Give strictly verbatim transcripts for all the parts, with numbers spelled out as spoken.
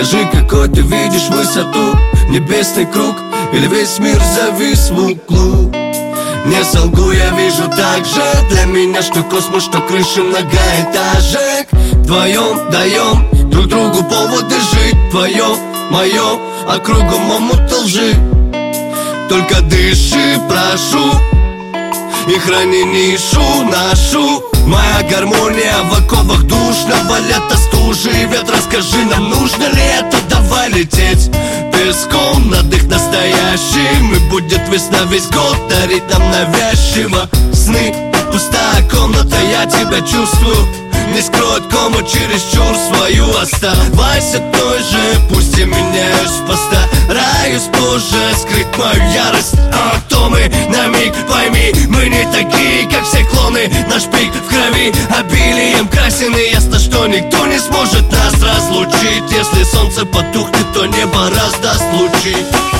Скажи, какой ты видишь высоту, небесный круг или весь мир завис в углу? Не солгу, я вижу так же. Для меня что космос, что крыши многоэтажек. Вдвоем даем друг другу поводы жить. Твое, мое, а кругом омут лжи. Только дыши, прошу, и храни нишу нашу. Моя гармония в оковах душного лета, стужи и ветра. Скажи, нам нужно ли это? Давай лететь песком над их настоящим. И будет весна весь год дарить нам навязчиво сны. Пустая комната, я тебя чувствую. Не скроет кому чересчур свою. Оставайся той же, пусть я меняюсь, постараюсь позже скрыть мою ярость. А кто мы на миг, пойми, мы не такие, как все клоны. Наш пик в крови обилием красен. И ясно, что никто не сможет нас разлучить. Если солнце потухнет, то небо раздаст лучи.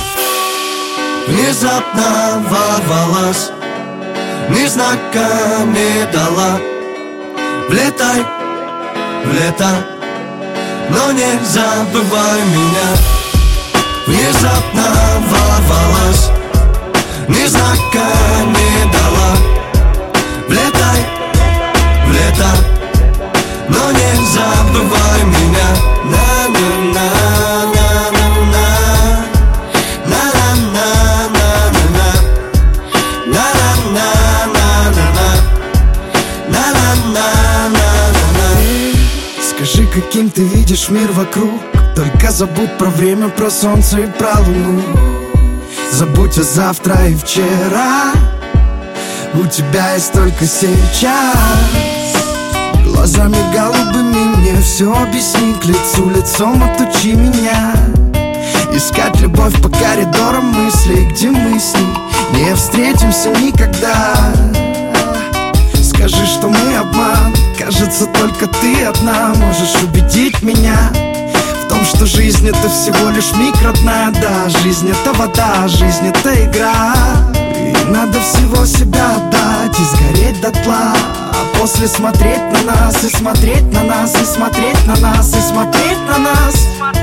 Внезапно ворвалась, ни знака не дала. Влетай в лето, но не забывай меня. Внезапно ворвалась, ни знака не дала. Влетай в лето, но не забывай меня. На-на-на-на-на-на, на-на-на-на-на-на, на-на-на-на-на-на. Скажи, каким ты видишь мир вокруг. Только забудь про время, про солнце и про луну. Забудь о завтра и вчера. У тебя есть только сейчас. Глазами голубыми мне все объясни. К лицу лицом отучи меня. Искать любовь по коридорам мыслей, где мы с ней не встретимся никогда. Скажи, что мы обман. Кажется, только ты одна можешь убедить меня в том, что жизнь это всего лишь миг, родная. Да, жизнь это вода, жизнь это игра. И надо всего себя отдать и сгореть дотла. А после смотреть на нас и смотреть на нас и смотреть на нас и смотреть на нас.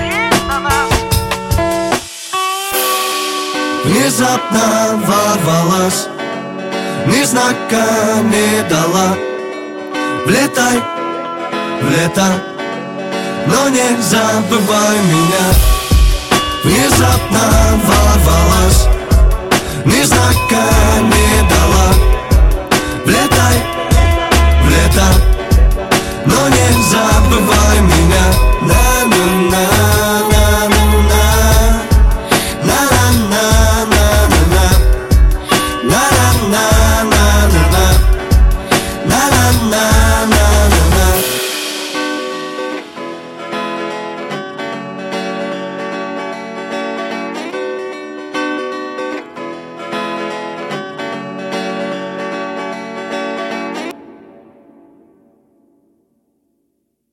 Внезапно ворвалась, ни знака не дала. Влетай в лето, но не забывай меня. Внезапно ворвалась, ни знака не дала. Влетай в лето, но не забывай меня. На-на-на.